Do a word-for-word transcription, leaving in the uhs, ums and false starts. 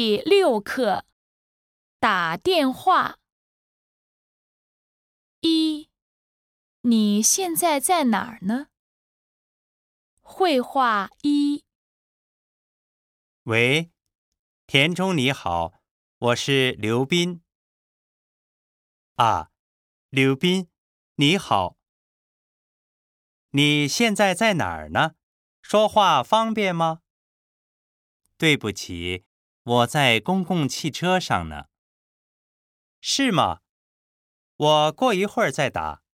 第六课，打电话。一，你现在在哪儿呢？绘画一。 喂，田中你好，我是刘斌。啊，刘斌，你好。你现在在哪儿呢？说话方便吗？对不起，我在公共汽车上呢。是吗？我过一会儿再打。